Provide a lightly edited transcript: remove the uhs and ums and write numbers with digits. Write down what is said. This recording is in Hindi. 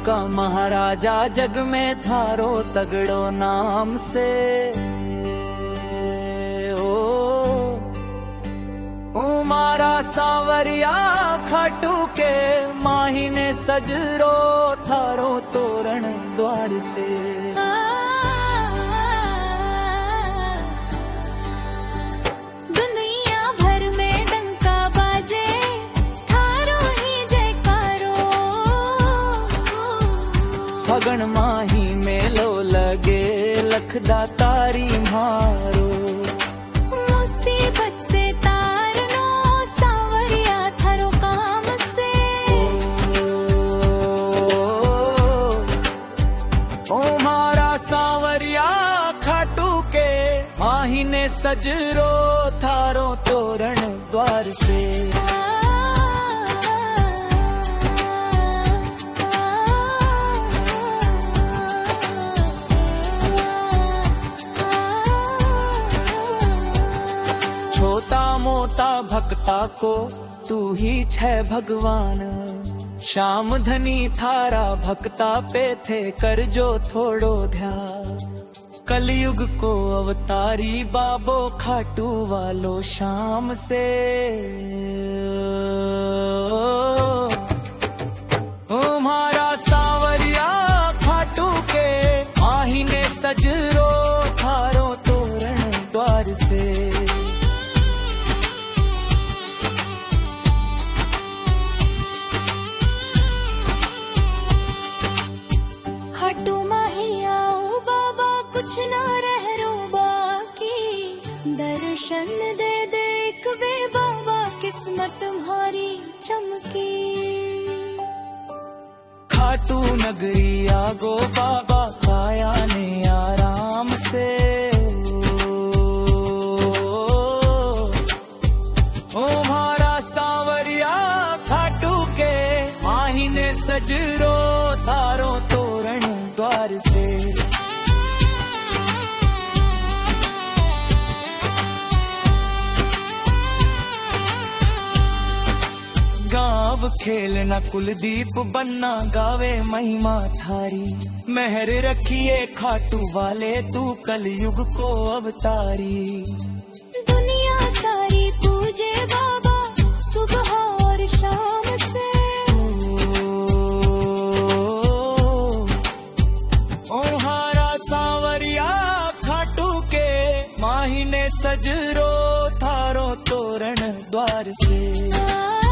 का महाराजा जग में थारो तगड़ो नाम से। ओ मारा सावरिया खाटू के माही ने सजरो थारो तोरण द्वार से। दुनिया भर में डंका बाजे थारो ही जयकारो। फगण माही मेलो लगे लखदा तारी मारो। मुसीबत से तारनो सावरिया थारो काम से। ओ मारा सावरिया खाटू के माही ने सजरो थारो तोरण द्वार से। छोटा मोटा भक्ता को तू ही छे भगवान। श्याम धनी थारा भक्ता पे थे कर जो थोड़ो ध्यान। कलयुग को अवतारी बाबो खाटू वालो शाम से। ओ मारा सावरिया खाटू के माही ने सजरो थारो तोरण द्वार से। खाटू माही आओ बाबा कुछ ना रह रो बाकी। दर्शन दे देख बे बाबा किस्मत तुम्हारी चमकी। खाटू नगरी आगो बाबा काया ने आराम से। ओ मारा सावरिया खाटू के माही ने सजरो थारो तोरण द्वार से। गाँव खेलना कुलदीप बनना गावे महिमा थारी। मेहर रखिए खाटू वाले तू कलयुग को अवतारी। दुनिया सारी पूजे बाबा सुबह और शाम से। ओ हारा सावरिया खाटू के माही ने सजरो थारो तोरण द्वार से।